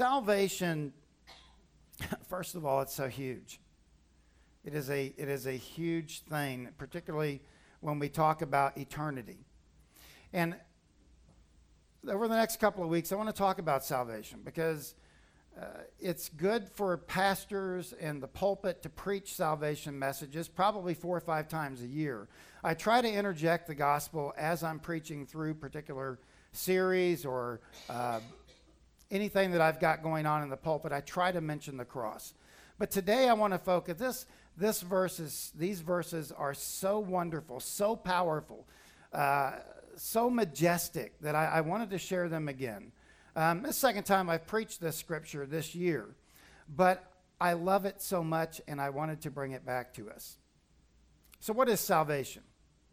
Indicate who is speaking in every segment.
Speaker 1: salvation, first of all, it's so huge. It is a huge thing, particularly when we talk about eternity. And over the next couple of weeks, I want to talk about salvation because it's good for pastors and the pulpit to preach salvation messages probably 4 or 5 times a year. I try to interject the gospel as I'm preaching through particular series or anything that I've got going on in the pulpit. I try to mention the cross. But today I want to focus. These verses are so wonderful, so powerful, so majestic that I wanted to share them again. The second time I've preached this scripture this year, but I love it so much and I wanted to bring it back to us. So what is salvation?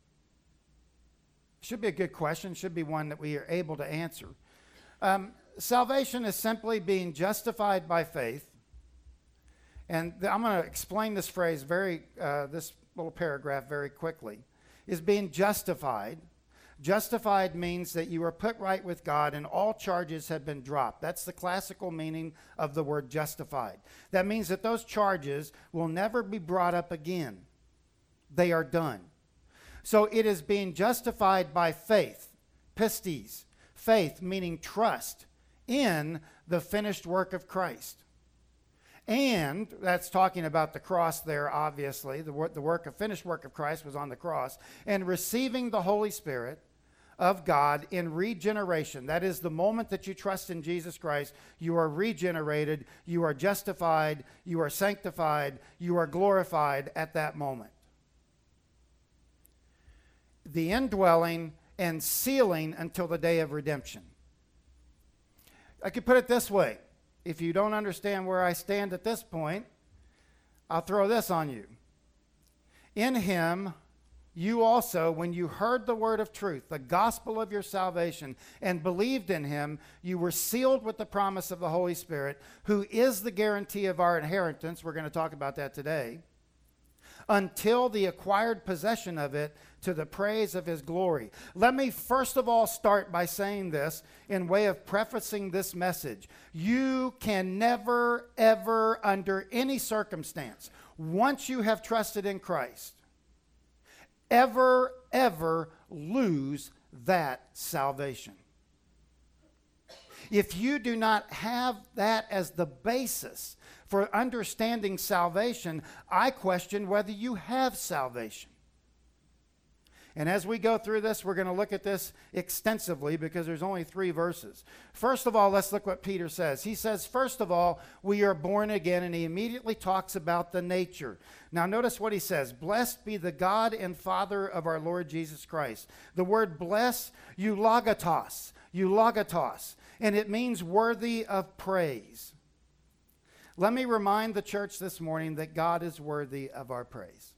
Speaker 1: Should be a good question, should be one that we are able to answer. Salvation is simply being justified by faith. And I'm going to explain this phrase this little paragraph very quickly. Is being justified. Justified means that you are put right with God and all charges have been dropped. That's the classical meaning of the word justified. That means that those charges will never be brought up again. They are done. So it is being justified by faith. Pistis. Faith meaning trust in the finished work of Christ. And that's talking about the cross there, obviously. Finished work of Christ was on the cross. And receiving the Holy Spirit of God in regeneration. That is the moment that you trust in Jesus Christ, you are regenerated, you are justified, you are sanctified, you are glorified at that moment. The indwelling and sealing until the day of redemption. I could put it this way. If you don't understand where I stand at this point, I'll throw this on you. In him, you also, when you heard the word of truth, the gospel of your salvation, and believed in him, you were sealed with the promise of the Holy Spirit, who is the guarantee of our inheritance. We're going to talk about that today. Until the acquired possession of it to the praise of his glory. Let me first of all start by saying this in way of prefacing this message. You can never, ever, under any circumstance, once you have trusted in Christ, ever lose that salvation. If you do not have that as the basis for understanding salvation, I question whether you have salvation. And as we go through this, we're going to look at this extensively because there's only 3 verses. First of all, let's look what Peter says. He says, first of all, we are born again, and he immediately talks about the nature. Now notice what he says. Blessed be the God and Father of our Lord Jesus Christ. The word bless, eulogatos, and it means worthy of praise. Let me remind the church this morning that God is worthy of our praise.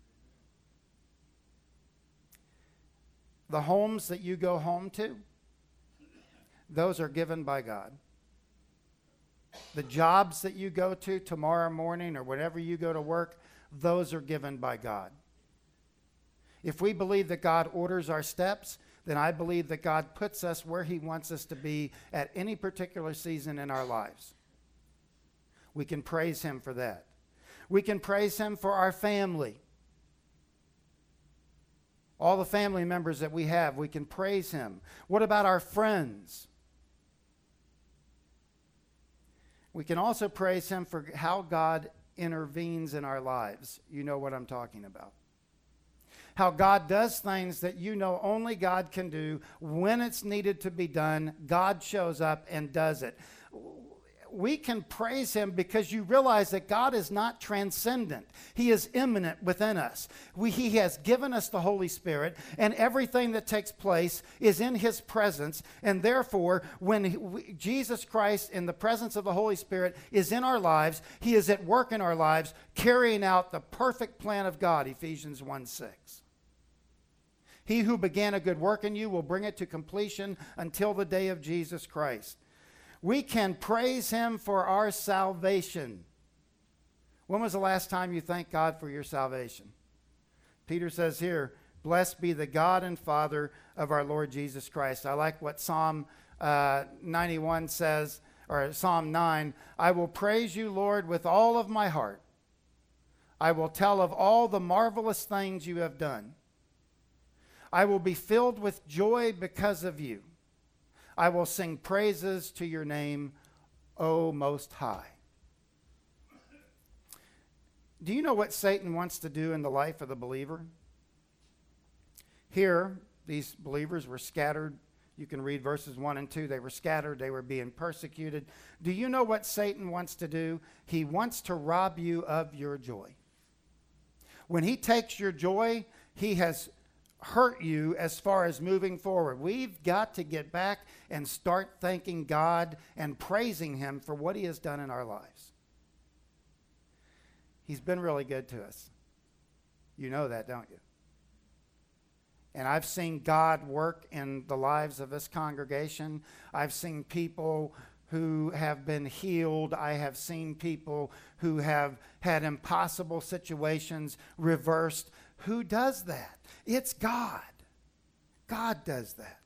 Speaker 1: The homes that you go home to, those are given by God. The jobs that you go to tomorrow morning or whenever you go to work, those are given by God. If we believe that God orders our steps, then I believe that God puts us where he wants us to be at any particular season in our lives. We can praise him for that. We can praise him for our family. All the family members that we have, we can praise him. What about our friends? We can also praise him for how God intervenes in our lives. You know what I'm talking about. How God does things that you know only God can do. When it's needed to be done, God shows up and does it. We can praise him because you realize that God is not transcendent. He is immanent within us. He has given us the Holy Spirit, and everything that takes place is in his presence. And therefore, when Jesus Christ, in the presence of the Holy Spirit, is in our lives, he is at work in our lives, carrying out the perfect plan of God, Ephesians 1:6. He who began a good work in you will bring it to completion until the day of Jesus Christ. We can praise him for our salvation. When was the last time you thanked God for your salvation? Peter says here, blessed be the God and Father of our Lord Jesus Christ. I like what Psalm 91 says. or Psalm 9, I will praise you, Lord, with all of my heart. I will tell of all the marvelous things you have done. I will be filled with joy because of you. I will sing praises to your name, O Most High. Do you know what Satan wants to do in the life of the believer? Here, these believers were scattered. You can read verses 1 and 2. They were scattered. They were being persecuted. Do you know what Satan wants to do? He wants to rob you of your joy. When he takes your joy, he has hurt you as far as moving forward. We've got to get back and start thanking God and praising him for what he has done in our lives. He's been really good to us. You know that, don't you? And I've seen God work in the lives of this congregation. I've seen people who have been healed. I have seen people who have had impossible situations reversed. Who does that? It's God. God does that.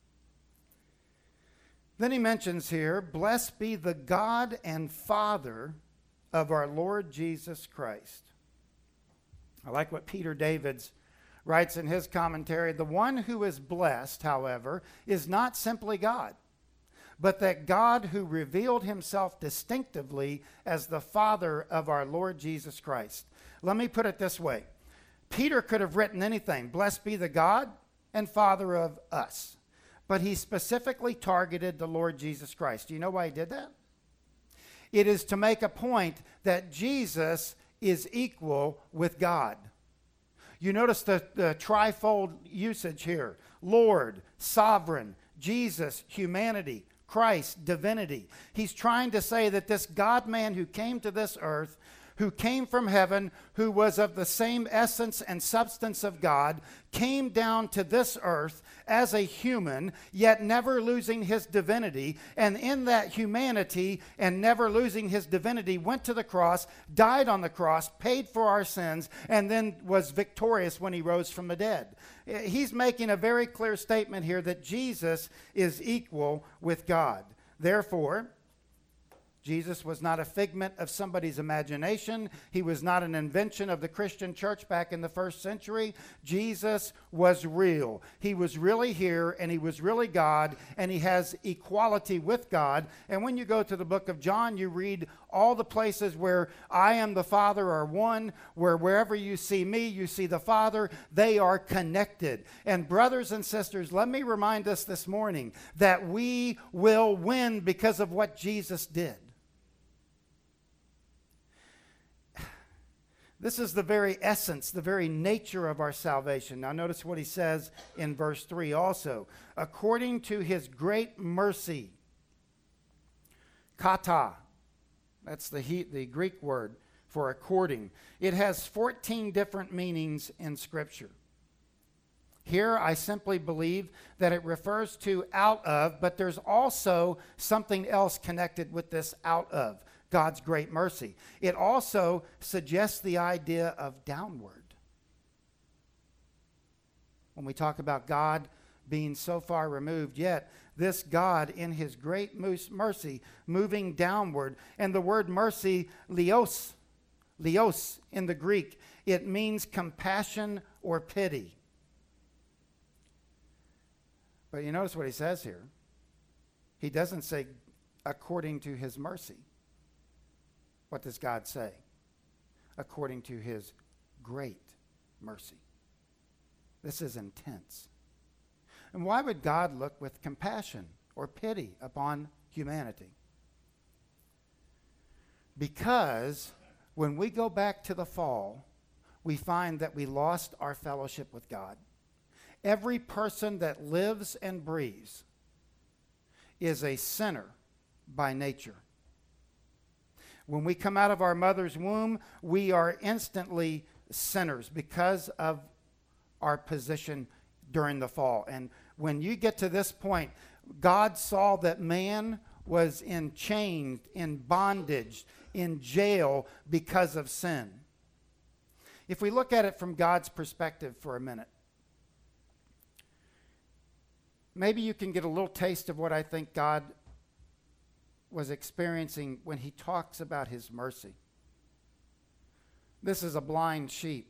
Speaker 1: Then he mentions here, blessed be the God and Father of our Lord Jesus Christ. I like what Peter Davids writes in his commentary. The one who is blessed, however, is not simply God, but that God who revealed himself distinctively as the Father of our Lord Jesus Christ. Let me put it this way. Peter could have written anything. Blessed be the God and Father of us. But he specifically targeted the Lord Jesus Christ. Do you know why he did that? It is to make a point that Jesus is equal with God. You notice the trifold usage here. Lord, sovereign, Jesus, humanity, Christ, divinity. He's trying to say that this God-man who came to this earth, who came from heaven, who was of the same essence and substance of God, came down to this earth as a human, yet never losing his divinity, and in that humanity and never losing his divinity, went to the cross, died on the cross, paid for our sins, and then was victorious when he rose from the dead. He's making a very clear statement here that Jesus is equal with God. Therefore, Jesus was not a figment of somebody's imagination. He was not an invention of the Christian church back in the first century. Jesus was real. He was really here, and he was really God, and he has equality with God. And when you go to the book of John, you read all the places where I am the Father are one, where wherever you see me, you see the Father. They are connected. And brothers and sisters, let me remind us this morning that we will win because of what Jesus did. This is the very essence, the very nature of our salvation. Now notice what he says in verse 3 also. According to his great mercy, kata, that's the Greek word for according. It has 14 different meanings in Scripture. Here I simply believe that it refers to out of, but there's also something else connected with this out of. God's great mercy. It also suggests the idea of downward. When we talk about God being so far removed, yet this God in his great mercy moving downward. And the word mercy, leos in the Greek, it means compassion or pity. But you notice what he says here. He doesn't say according to his mercy. What does God say? According to his great mercy. This is intense. And why would God look with compassion or pity upon humanity? Because when we go back to the fall, we find that we lost our fellowship with God. Every person that lives and breathes is a sinner by nature. When we come out of our mother's womb, we are instantly sinners because of our position during the fall. And when you get to this point, God saw that man was in chains, in bondage, in jail because of sin. If we look at it from God's perspective for a minute, maybe you can get a little taste of what I think God was experiencing when he talks about his mercy. This is a blind sheep.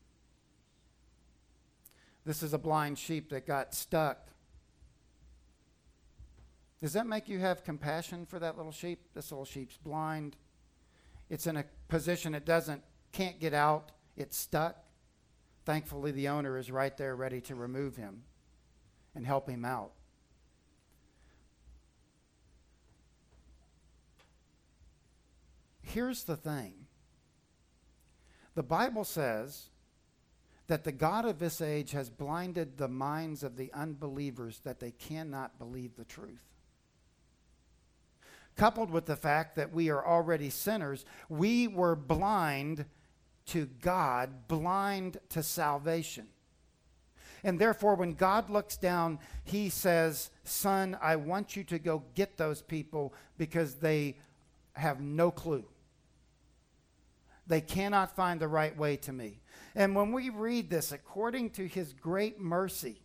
Speaker 1: This is a blind sheep that got stuck. Does that make you have compassion for that little sheep? This little sheep's blind. It's in a position it can't get out. It's stuck. Thankfully, the owner is right there ready to remove him and help him out. Here's the thing. The Bible says that the God of this age has blinded the minds of the unbelievers that they cannot believe the truth. Coupled with the fact that we are already sinners, we were blind to God, blind to salvation. And therefore, when God looks down, he says, son, I want you to go get those people because they have no clue. They cannot find the right way to me. And when we read this, according to his great mercy,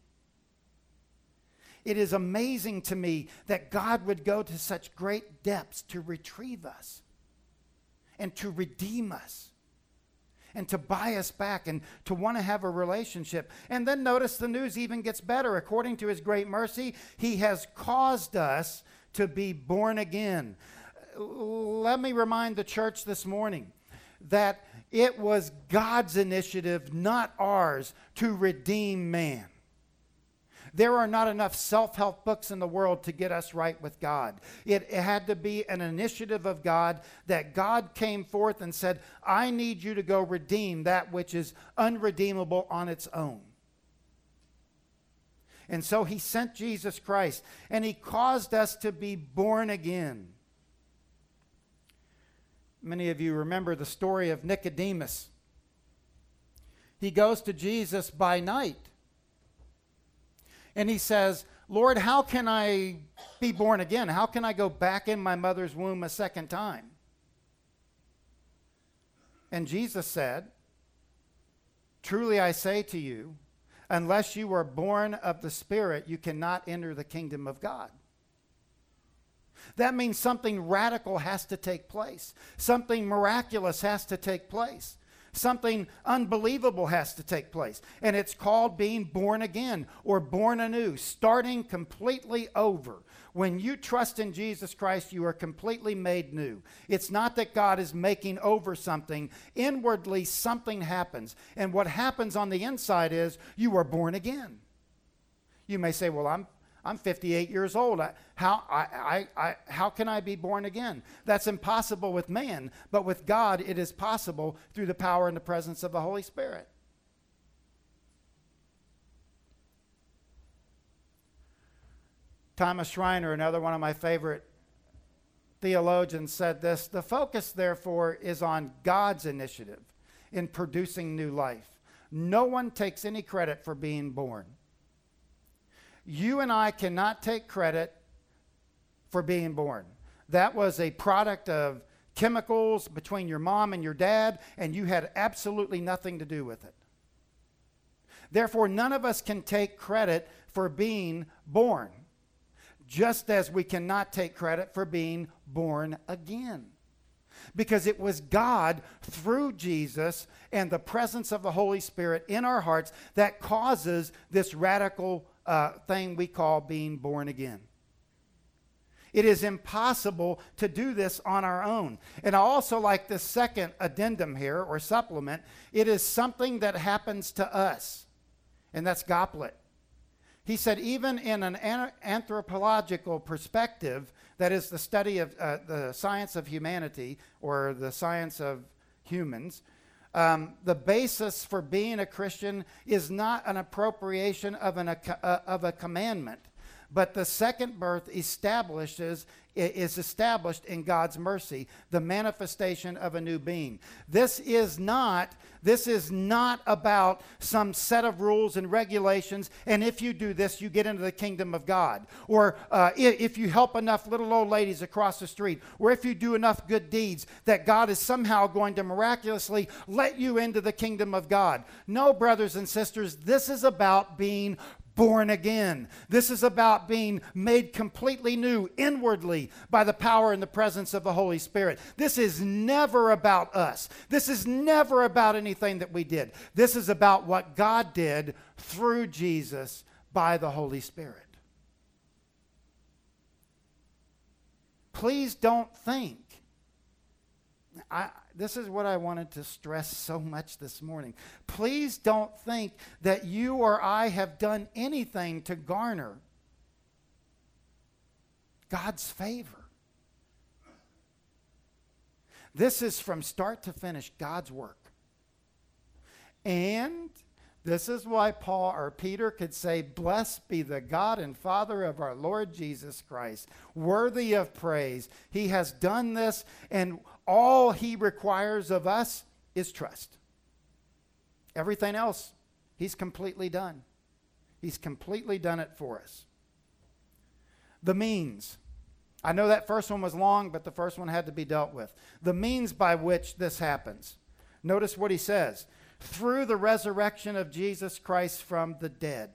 Speaker 1: it is amazing to me that God would go to such great depths to retrieve us and to redeem us and to buy us back and to want to have a relationship. And then notice the news even gets better. According to his great mercy, he has caused us to be born again. Let me remind the church this morning that it was God's initiative, not ours, to redeem man. There are not enough self-help books in the world to get us right with God. It had to be an initiative of God that God came forth and said, I need you to go redeem that which is unredeemable on its own. And so he sent Jesus Christ, and he caused us to be born again. Many of you remember the story of Nicodemus. He goes to Jesus by night. And he says, Lord, how can I be born again? How can I go back in my mother's womb a second time? And Jesus said, truly I say to you, unless you are born of the Spirit, you cannot enter the kingdom of God. That means something radical has to take place. Something miraculous has to take place. Something unbelievable has to take place. And it's called being born again or born anew, starting completely over. When you trust in Jesus Christ, you are completely made new. It's not that God is making over something. Inwardly, something happens. And what happens on the inside is you are born again. You may say, well, I'm 58 years old. How can I be born again? That's impossible with man, but with God it is possible through the power and the presence of the Holy Spirit. Thomas Schreiner, another one of my favorite theologians, said this: the focus, therefore, is on God's initiative in producing new life. No one takes any credit for being born. You and I cannot take credit for being born. That was a product of chemicals between your mom and your dad, and you had absolutely nothing to do with it. Therefore, none of us can take credit for being born, just as we cannot take credit for being born again. Because it was God, through Jesus and the presence of the Holy Spirit in our hearts, that causes this radical thing we call being born again. It is impossible to do this on our own. And I also like the second addendum here, or supplement. It is something that happens to us. And that's Goplet. He said, even in an anthropological perspective, that is the study of the science of humanity, or the science of humans, the basis for being a Christian is not an appropriation of a commandment, but the second birth is established in God's mercy, the manifestation of a new being. This is not about some set of rules and regulations, and if you do this, you get into the kingdom of God. Or if you help enough little old ladies across the street, or if you do enough good deeds, that God is somehow going to miraculously let you into the kingdom of God. No, brothers and sisters, this is about being born again. This is about being made completely new inwardly by the power and the presence of the Holy Spirit. This is never about us. This is never about anything that we did. This is about what God did through Jesus by the Holy Spirit. Please don't think. This is what I wanted to stress so much this morning. Please don't think that you or I have done anything to garner God's favor. This is from start to finish God's work. And this is why Paul or Peter could say, "Blessed be the God and Father of our Lord Jesus Christ, worthy of praise. He has done this, and all he requires of us is trust." Everything else, he's completely done. He's completely done it for us. The means. I know that first one was long, but the first one had to be dealt with. The means by which this happens. Notice what he says. Through the resurrection of Jesus Christ from the dead.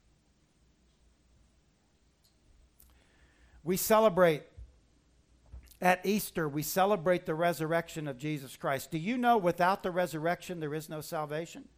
Speaker 1: We celebrate at Easter, we celebrate the resurrection of Jesus Christ. Do you know without the resurrection there is no salvation?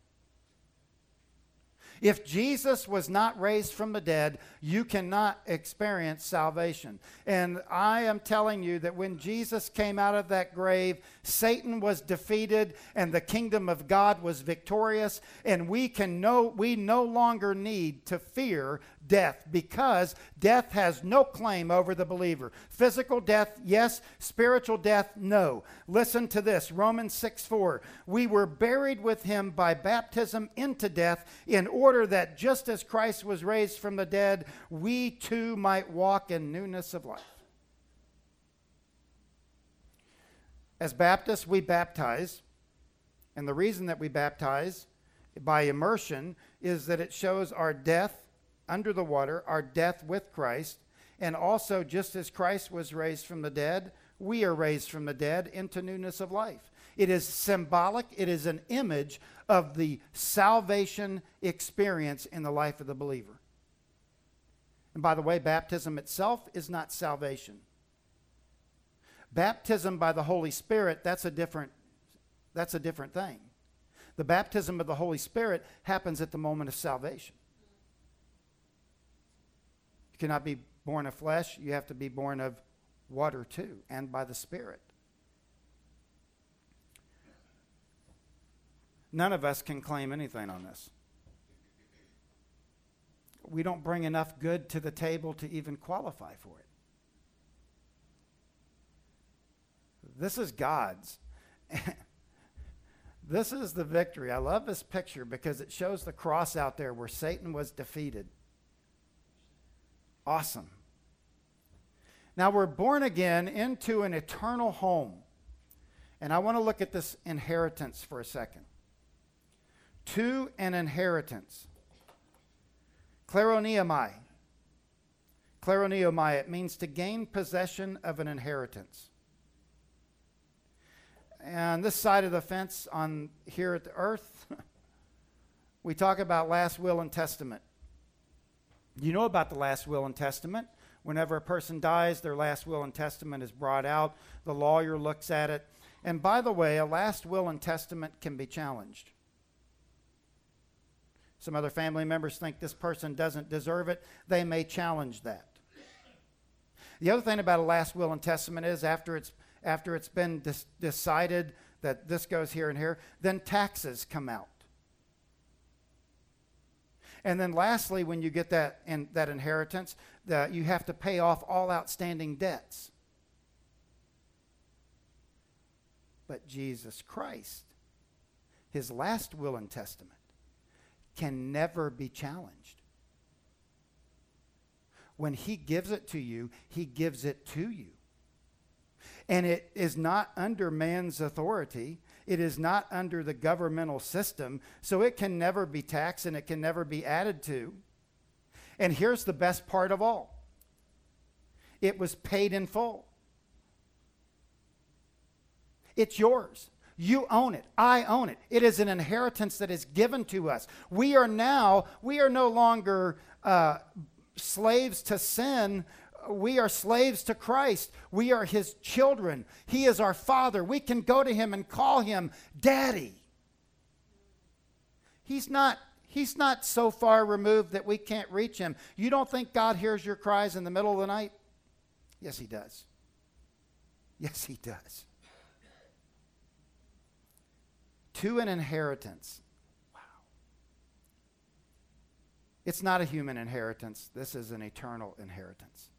Speaker 1: If Jesus was not raised from the dead, you cannot experience salvation. And I am telling you that when Jesus came out of that grave, Satan was defeated and the kingdom of God was victorious. And we no longer need to fear death, because death has no claim over the believer. Physical death, yes. Spiritual death, no. Listen to this, Romans 6:4. We were buried with him by baptism into death, in order that just as Christ was raised from the dead, we too might walk in newness of life. As Baptists, we baptize. And the reason that we baptize by immersion is that it shows our death under the water, our death with Christ, and also just as Christ was raised from the dead, we are raised from the dead into newness of life. It is symbolic, it is an image of the salvation experience in the life of the believer. And by the way, baptism itself is not salvation. Baptism by the Holy Spirit, that's a different thing. The baptism of the Holy Spirit happens at the moment of salvation. You cannot be born of flesh. You have to be born of water too, and by the Spirit. None of us can claim anything on this. We don't bring enough good to the table to even qualify for it. This is God's. This is the victory. I love this picture because it shows the cross out there where Satan was defeated. Awesome. Now we're born again into an eternal home. And I want to look at this inheritance for a second. To an inheritance. Kleroneomai. Kleroneomai, it means to gain possession of an inheritance. And this side of the fence on here at the earth, we talk about last will and testament. You know about the last will and testament. Whenever a person dies, their last will and testament is brought out. The lawyer looks at it. And by the way, a last will and testament can be challenged. Some other family members think this person doesn't deserve it. They may challenge that. The other thing about a last will and testament is after it's been decided that this goes here and here, then taxes come out. And then lastly, when you get that inheritance, you have to pay off all outstanding debts. But Jesus Christ, his last will and testament, can never be challenged. When he gives it to you, he gives it to you. And it is not under man's authority. It is not under the governmental system. So it can never be taxed and it can never be added to. And here's the best part of all. It was paid in full. It's yours. You own it. I own it. It is an inheritance that is given to us. We are no longer slaves to sin. We are slaves to Christ. We are his children. He is our Father. We can go to him and call him Daddy. He's not so far removed that we can't reach him. You don't think God hears your cries in the middle of the night? Yes, he does. Yes, he does. To an inheritance. Wow. It's not a human inheritance. This is an eternal inheritance.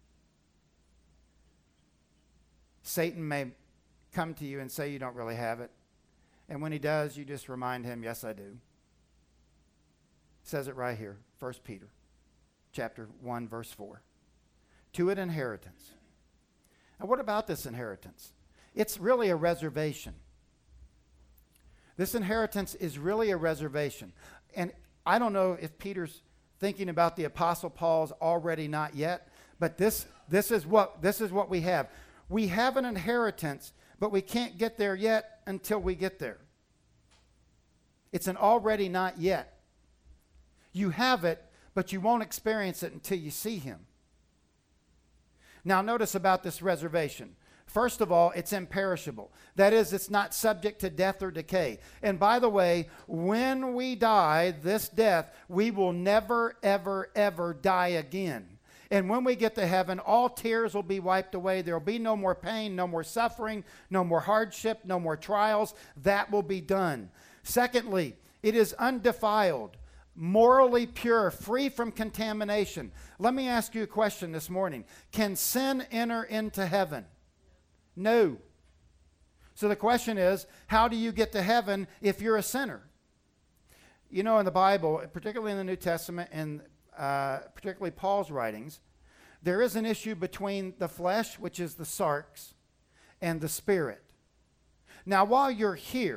Speaker 1: Satan may come to you and say you don't really have it. And when he does, you just remind him, yes, I do. It says it right here, 1 Peter chapter 1, verse 4. To an inheritance. Now, what about this inheritance? It's really a reservation. This inheritance is really a reservation. And I don't know if Peter's thinking about the Apostle Paul's already not yet, but this is what we have. We have an inheritance, but we can't get there yet until we get there. It's an already not yet. You have it, but you won't experience it until you see him. Now, notice about this reservation. First of all, it's imperishable. That is, it's not subject to death or decay. And by the way, when we die, this death, we will never, ever, ever die again. And when we get to heaven, all tears will be wiped away. There will be no more pain, no more suffering, no more hardship, no more trials. That will be done. Secondly, it is undefiled, morally pure, free from contamination. Let me ask you a question this morning. Can sin enter into heaven? No. So the question is, how do you get to heaven if you're a sinner? You know, in the Bible, particularly in the New Testament and particularly Paul's writings, there is an issue between the flesh, which is the sarx, and the spirit. Now, while you're here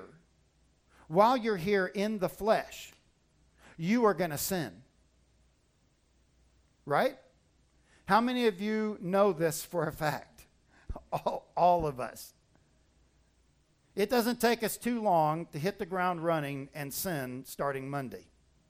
Speaker 1: in the flesh, you are going to sin. Right? How many of you know this for a fact? All of us. It doesn't take us too long to hit the ground running and sin starting Monday.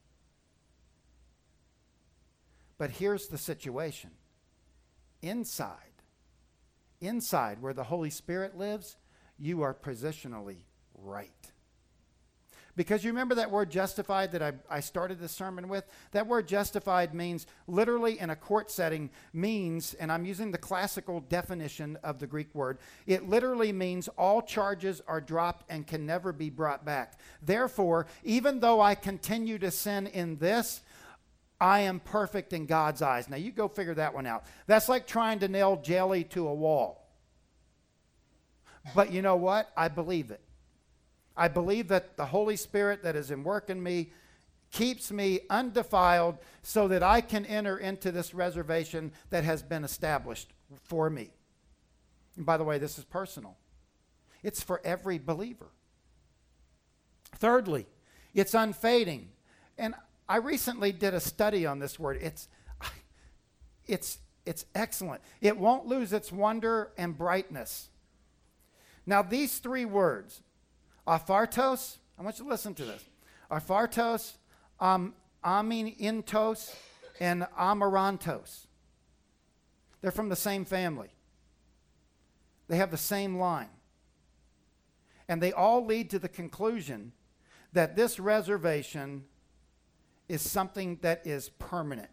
Speaker 1: But here's the situation. Inside where the Holy Spirit lives, you are positionally right. Because you remember that word justified that I started this sermon with? That word justified means, literally in a court setting, means, and I'm using the classical definition of the Greek word, it literally means all charges are dropped and can never be brought back. Therefore, even though I continue to sin in this, I am perfect in God's eyes. Now, you go figure that one out. That's like trying to nail jelly to a wall. But you know what? I believe it. I believe that the Holy Spirit that is in work in me keeps me undefiled so that I can enter into this reservation that has been established for me. And by the way, this is personal. It's for every believer. Thirdly, it's unfading. And I recently did a study on this word. It's excellent. It won't lose its wonder and brightness. Now, these three words, aphartos, I want you to listen to this. Aphartos, amintos, and amarantos. They're from the same family. They have the same line. And they all lead to the conclusion that this reservation is something that is permanent.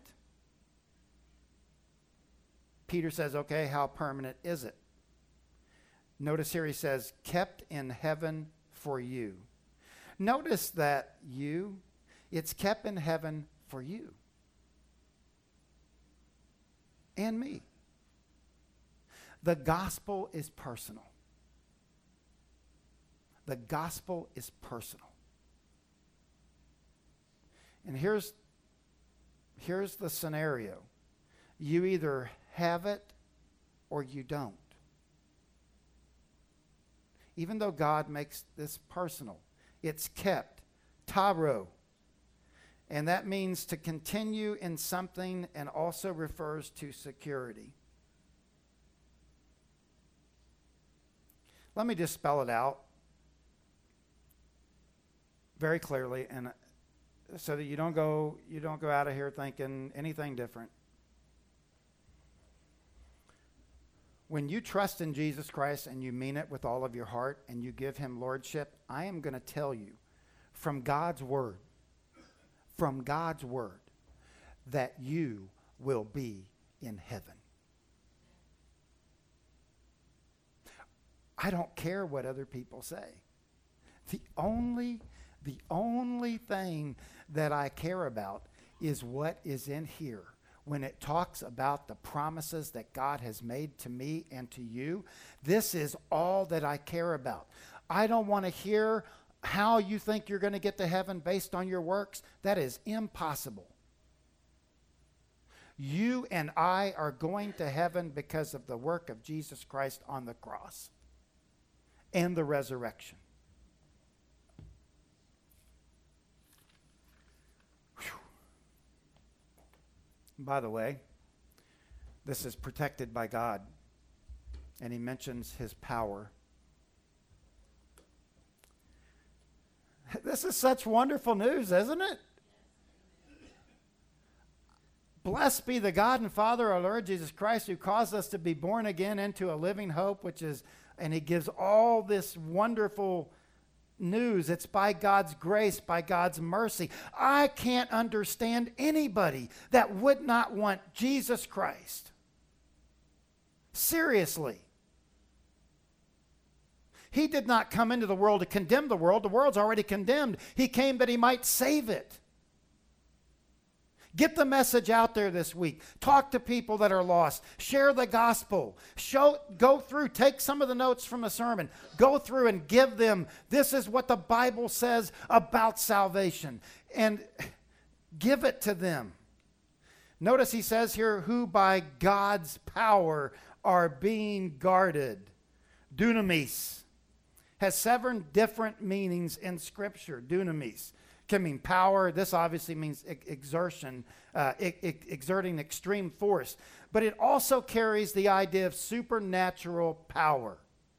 Speaker 1: Peter says, okay, how permanent is it? Notice here he says, kept in heaven for you. Notice that it's kept in heaven for you and me. The gospel is personal. The gospel is personal. And here's the scenario. You either have it or you don't. Even though God makes this personal, it's kept. Taro. And that means to continue in something and also refers to security. Let me just spell it out. very clearly, and so that you don't go out of here thinking anything different. When you trust in Jesus Christ and you mean it with all of your heart and you give him lordship, I am going to tell you from God's word, that you will be in heaven. I don't care what other people say. The only thing that I care about is what is in here. When it talks about the promises that God has made to me and to you, this is all that I care about. I don't want to hear how you think you're going to get to heaven based on your works. That is impossible. You and I are going to heaven because of the work of Jesus Christ on the cross and the resurrection. By the way, this is protected by God, and he mentions his power. This is such wonderful news, isn't it? Blessed be the God and Father, our Lord Jesus Christ, who caused us to be born again into a living hope, and he gives all this wonderful news. It's by God's grace, by God's mercy. I can't understand anybody that would not want Jesus Christ. Seriously. He did not come into the world to condemn the world. The world's already condemned. He came that he might save it. Get the message out there this week. Talk to people that are lost. Share the gospel. Go through, take some of the notes from a sermon. Go through and give them, this is what the Bible says about salvation. And give it to them. Notice he says here, who by God's power are being guarded. Dunamis has 7 different meanings in Scripture. Dunamis can mean power. This obviously means exertion, exerting extreme force. But it also carries the idea of supernatural power.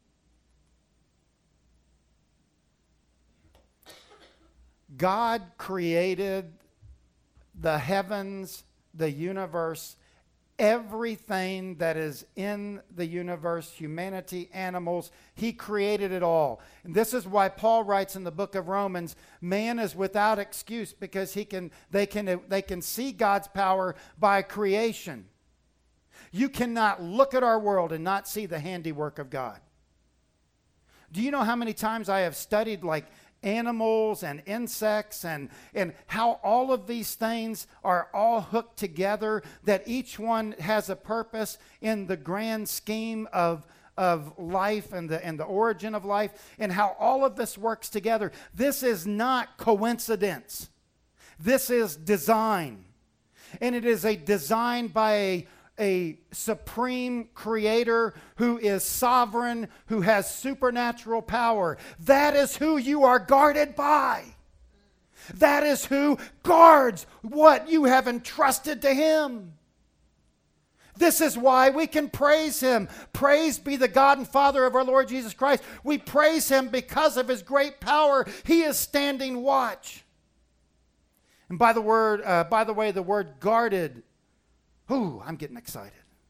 Speaker 1: God created the heavens, the universe, everything that is in the universe, humanity, animals. He created it all. And this is why Paul writes in the book of Romans, man is without excuse because they can see God's power by creation. You cannot look at our world and not see the handiwork of God. Do you know how many times I have studied like animals and insects and how all of these things are all hooked together, that each one has a purpose in the grand scheme of life and the origin of life, and how all of this works together. This is not coincidence. This is design. And it is a design by a supreme creator who is sovereign, who has supernatural power. That is who you are guarded by. That is who guards what you have entrusted to him. This is why we can praise him. Praise be the God and Father of our Lord Jesus Christ. We praise him because of his great power. He is standing watch. And by the way, the word guarded, ooh, I'm getting excited.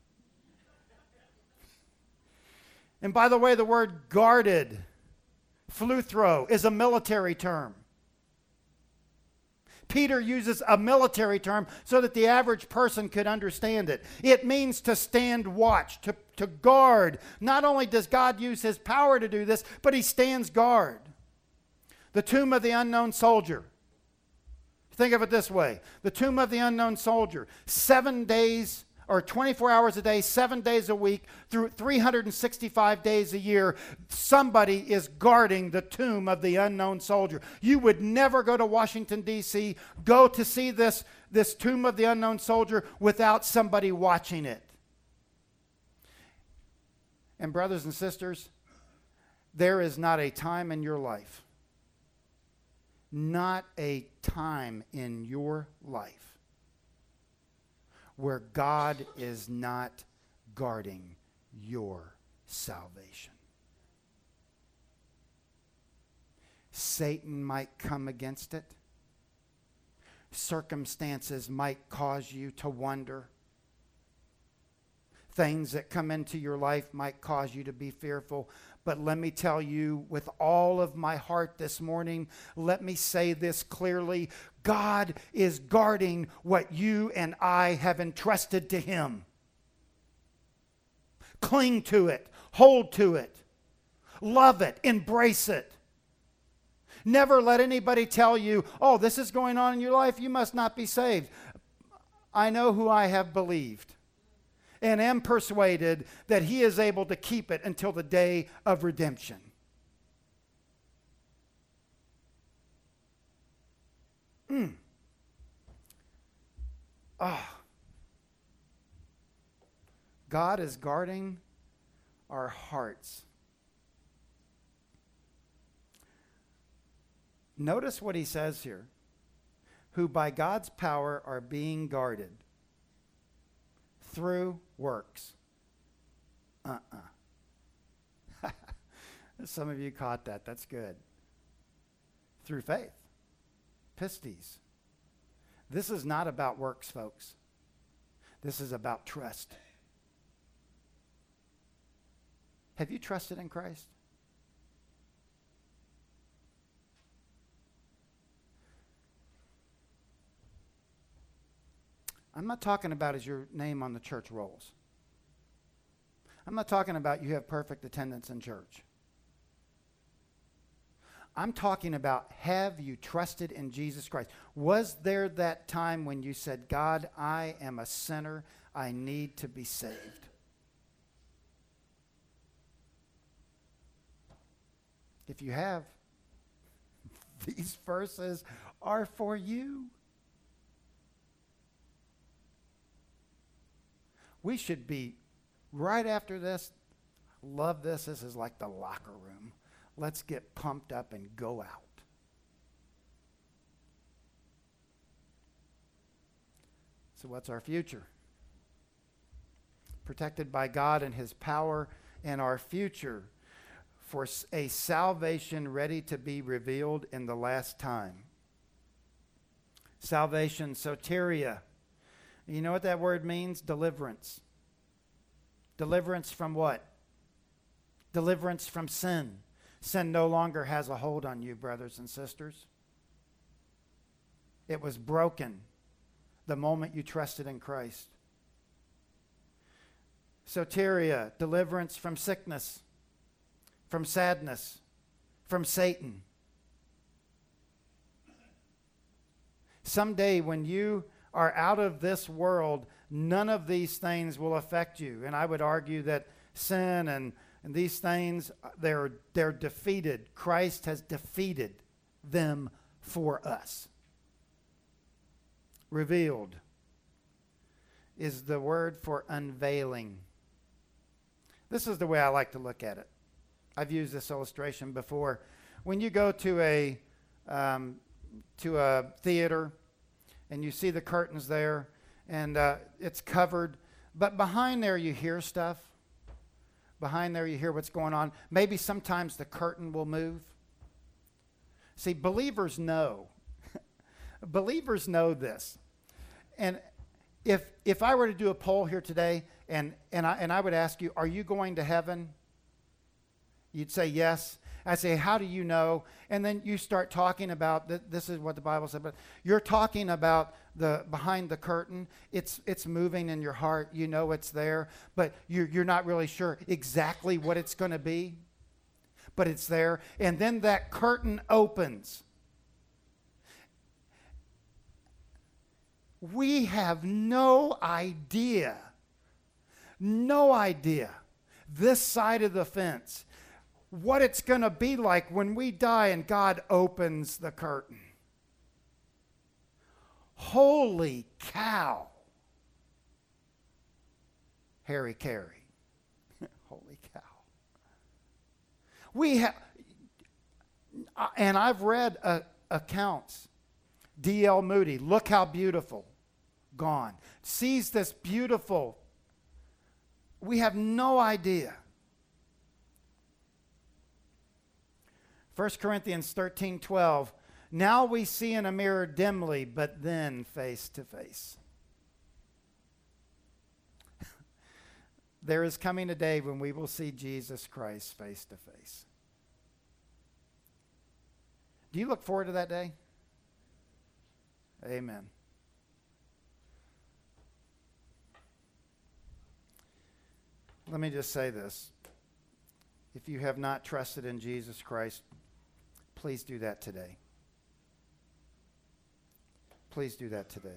Speaker 1: And by the way, the word guarded, phluthro, is a military term. Peter uses a military term so that the average person could understand it. It means to stand watch, to guard. Not only does God use his power to do this, but he stands guard. The tomb of the unknown soldier. Think of it this way. The tomb of the unknown soldier, 7 days or 24 hours a day, 7 days a week, through 365 days a year, somebody is guarding the tomb of the unknown soldier. You would never go to Washington, D.C., go to see this tomb of the unknown soldier without somebody watching it. And brothers and sisters, there is not a time in your life, not a time in your life where God is not guarding your salvation. Satan might come against it. Circumstances might cause you to wonder. Things that come into your life might cause you to be fearful. But let me tell you with all of my heart this morning, let me say this clearly. God is guarding what you and I have entrusted to Him. Cling to it. Hold to it. Love it. Embrace it. Never let anybody tell you, oh, this is going on in your life, you must not be saved. I know who I have believed and am persuaded that He is able to keep it until the day of redemption. God is guarding our hearts. Notice what He says here. Who by God's power are being guarded through works. Some of you caught that. That's good. Through faith. Pistis. This is not about works, folks. This is about trust. Have you trusted in Christ? I'm not talking about as your name on the church rolls. I'm not talking about you have perfect attendance in church. I'm talking about, have you trusted in Jesus Christ? Was there that time when you said, God, I am a sinner. I need to be saved? If you have, these verses are for you. We should be, right after this, love this. This is like the locker room. Let's get pumped up and go out. So what's our future? Protected by God and His power, and our future for a salvation ready to be revealed in the last time. Salvation, soteria. You know what that word means? Deliverance. Deliverance from what? Deliverance from sin. Sin no longer has a hold on you, brothers and sisters. It was broken the moment you trusted in Christ. Soteria, deliverance from sickness, from sadness, from Satan. Someday when you are out of this world, none of these things will affect you. And I would argue that sin and these things, they're defeated. Christ has defeated them for us. Revealed is the word for unveiling. This is the way I like to look at it. I've used this illustration before. When you go to a theater and you see the curtains there and it's covered, but behind there you hear stuff. Behind there you hear what's going on. Maybe sometimes the curtain will move. See, believers know. Believers know this. And if I were to do a poll here today and I would ask you, are you going to heaven? You'd say yes. I say, how do you know? And then you start talking about, this is what the Bible said, but you're talking about the behind the curtain. It's moving in your heart. You know it's there, but you're not really sure exactly what it's going to be, but it's there. And then that curtain opens. We have no idea this side of the fence, what it's going to be like when we die and God opens the curtain. Holy cow. Harry Carey. Holy cow. We have, and I've read accounts. D.L. Moody, look how beautiful. Gone. Sees this beautiful. We have no idea. 1 Corinthians 13:12. Now we see in a mirror dimly, but then face to face. There is coming a day when we will see Jesus Christ face to face. Do you look forward to that day? Amen. Let me just say this. If you have not trusted in Jesus Christ, please do that today. Please do that today.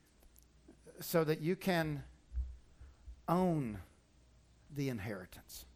Speaker 1: So that you can own the inheritance.